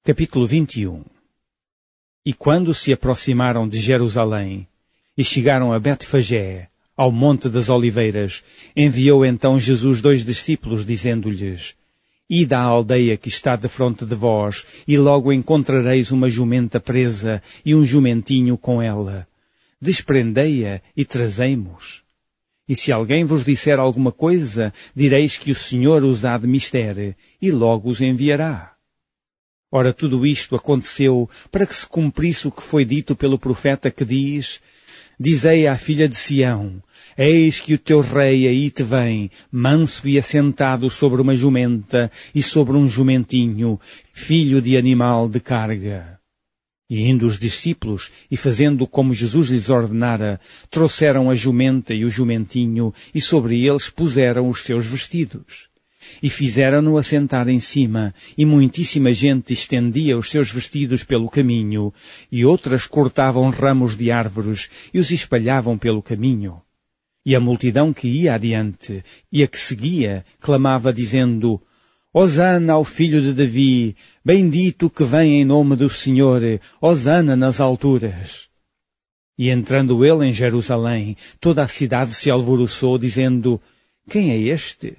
Capítulo 21. E quando se aproximaram de Jerusalém e chegaram a Betfagé, ao Monte das Oliveiras, enviou então Jesus 2 discípulos, dizendo-lhes: Ide à aldeia que está defronte de vós, e logo encontrareis uma jumenta presa e um jumentinho com ela. Desprendei-a e trazei-mos. E se alguém vos disser alguma coisa, direis que o Senhor os há de mister, e logo os enviará. Ora, tudo isto aconteceu para que se cumprisse o que foi dito pelo profeta que diz: Dizei à filha de Sião: Eis que o teu rei aí te vem, manso e assentado sobre uma jumenta e sobre um jumentinho, filho de animal de carga. E indo os discípulos, e fazendo como Jesus lhes ordenara, trouxeram a jumenta e o jumentinho, e sobre eles puseram os seus vestidos. E fizeram-no assentar em cima, e muitíssima gente estendia os seus vestidos pelo caminho, e outras cortavam ramos de árvores e os espalhavam pelo caminho. E a multidão que ia adiante, e a que seguia, clamava dizendo: Hosana ao filho de Davi, bendito que vem em nome do Senhor, Hosana nas alturas. E entrando ele em Jerusalém, toda a cidade se alvoroçou, dizendo: Quem é este?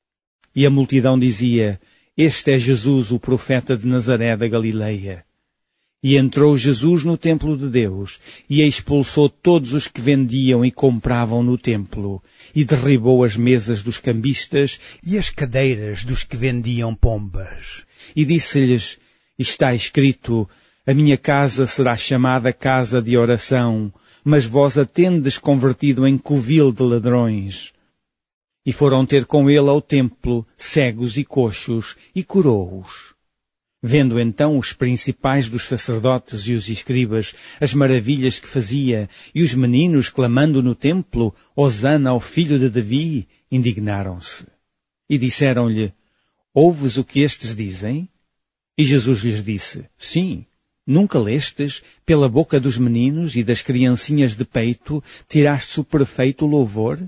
E a multidão dizia: Este é Jesus, o profeta de Nazaré da Galileia. E entrou Jesus no templo de Deus, e expulsou todos os que vendiam e compravam no templo, e derribou as mesas dos cambistas e as cadeiras dos que vendiam pombas. E disse-lhes: Está escrito: A minha casa será chamada casa de oração, mas vós a tendes convertido em covil de ladrões. E foram ter com ele ao templo cegos e coxos, e curou-os. Vendo então os principais dos sacerdotes e os escribas as maravilhas que fazia, e os meninos clamando no templo: Hosana ao filho de Davi, indignaram-se. E disseram-lhe: Ouves o que estes dizem? E Jesus lhes disse: Sim. Nunca lestes, pela boca dos meninos e das criancinhas de peito, tiraste o perfeito louvor?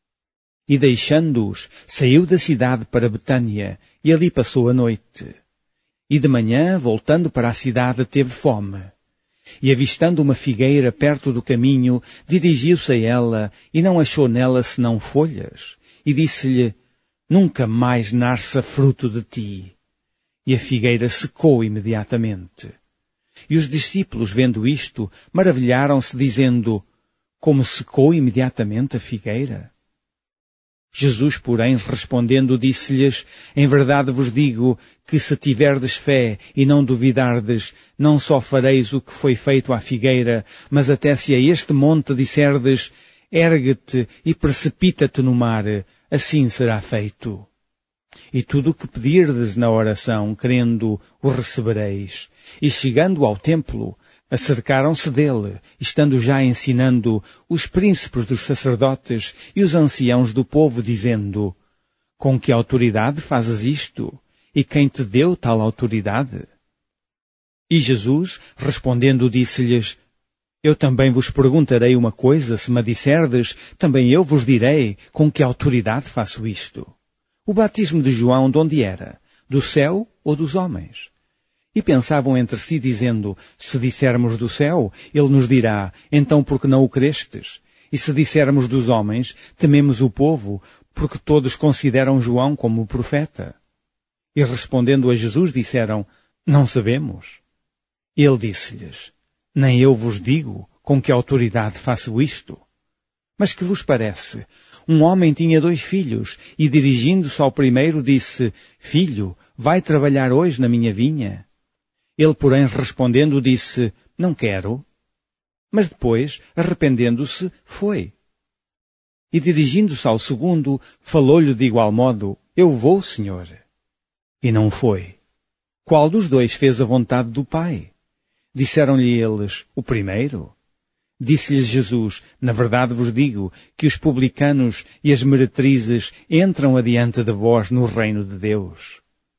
E deixando-os, saiu da cidade para Betânia, e ali passou a noite. E de manhã, voltando para a cidade, teve fome. E avistando uma figueira perto do caminho, dirigiu-se a ela, e não achou nela senão folhas. E disse-lhe: Nunca mais nasça fruto de ti. E a figueira secou imediatamente. E os discípulos, vendo isto, maravilharam-se, dizendo: Como secou imediatamente a figueira? Jesus, porém, respondendo, disse-lhes: Em verdade vos digo que se tiverdes fé e não duvidardes, não só fareis o que foi feito à figueira, mas até se a este monte disserdes: Ergue-te e precipita-te no mar, assim será feito. E tudo o que pedirdes na oração, crendo, o recebereis. E chegando ao templo, acercaram-se dele, estando já ensinando, os príncipes dos sacerdotes e os anciãos do povo, dizendo: Com que autoridade fazes isto? E quem te deu tal autoridade? E Jesus, respondendo, disse-lhes: Eu também vos perguntarei uma coisa, se me disserdes, também eu vos direi com que autoridade faço isto. O batismo de João de onde era? Do céu ou dos homens? E pensavam entre si, dizendo: Se dissermos do céu, ele nos dirá: Então por que não o crestes? E se dissermos dos homens, tememos o povo, porque todos consideram João como profeta. E respondendo a Jesus, disseram: Não sabemos. Ele disse-lhes: Nem eu vos digo com que autoridade faço isto. Mas que vos parece? Um homem tinha 2 filhos, e dirigindo-se ao primeiro disse: Filho, vai trabalhar hoje na minha vinha. Ele, porém, respondendo, disse: Não quero. Mas depois, arrependendo-se, foi. E dirigindo-se ao segundo, falou-lhe de igual modo: Eu vou, Senhor. E não foi. Qual dos 2 fez a vontade do Pai? Disseram-lhe eles: O primeiro. Disse-lhes Jesus: Na verdade vos digo que os publicanos e as meretrizes entram adiante de vós no reino de Deus.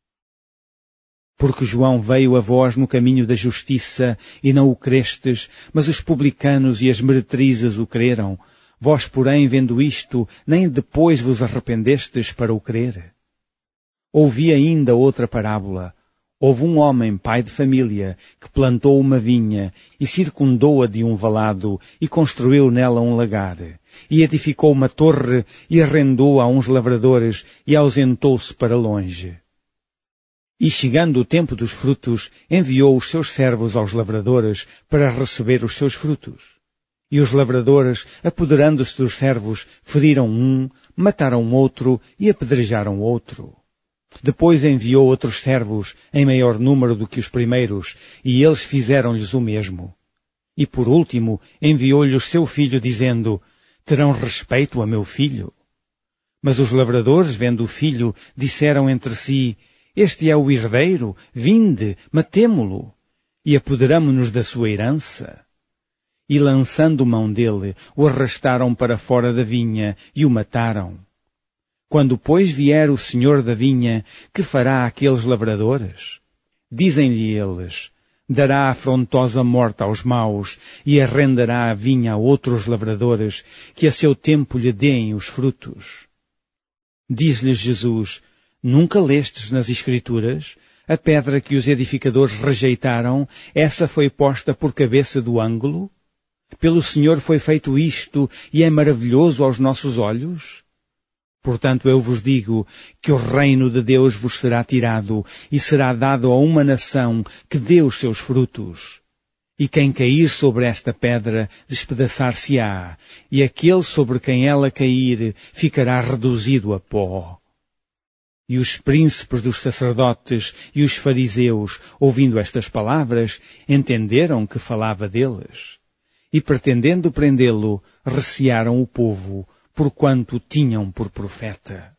Porque João veio a vós no caminho da justiça e não o crestes, mas os publicanos e as meretrizes o creram. Vós, porém, vendo isto, nem depois vos arrependestes para o crer. Ouvi ainda outra parábola. Houve um homem, pai de família, que plantou uma vinha e circundou-a de um valado e construiu nela um lagar. E edificou uma torre e arrendou a uns lavradores e ausentou-se para longe. E chegando o tempo dos frutos, enviou os seus servos aos lavradores para receber os seus frutos. E os lavradores, apoderando-se dos servos, feriram um, mataram outro e apedrejaram outro. Depois enviou outros servos, em maior número do que os primeiros, e eles fizeram-lhes o mesmo. E por último enviou-lhes seu filho, dizendo, terão respeito a meu filho? Mas os lavradores, vendo o filho, disseram entre si, este é o herdeiro, vinde, matemo-lo, e apoderamo-nos da sua herança. E lançando mão dele, o arrastaram para fora da vinha e o mataram. Quando, pois, vier o senhor da vinha, que fará aqueles lavradores? Dizem-lhe eles, dará afrontosa morte aos maus e arrendará a vinha a outros lavradores, que a seu tempo lhe deem os frutos. Diz-lhes Jesus, nunca lestes nas Escrituras? A pedra que os edificadores rejeitaram, essa foi posta por cabeça do ângulo? Pelo Senhor foi feito isto e é maravilhoso aos nossos olhos? Portanto, eu vos digo que o reino de Deus vos será tirado e será dado a uma nação que dê os seus frutos. E quem cair sobre esta pedra despedaçar-se-á, e aquele sobre quem ela cair ficará reduzido a pó. E os príncipes dos sacerdotes e os fariseus, ouvindo estas palavras, entenderam que falava deles. E pretendendo prendê-lo, recearam o povo, porquanto o tinham por profeta.